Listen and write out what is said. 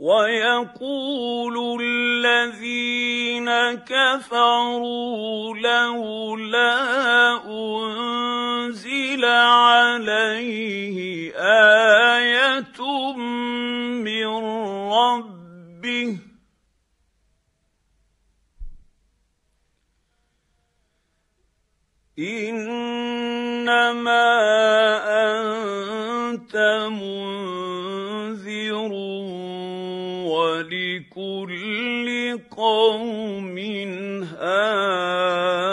ويقول الذين كفروا لولا أنزل عليه آية من ربه إنما أنت منذر ولكل قوم هاد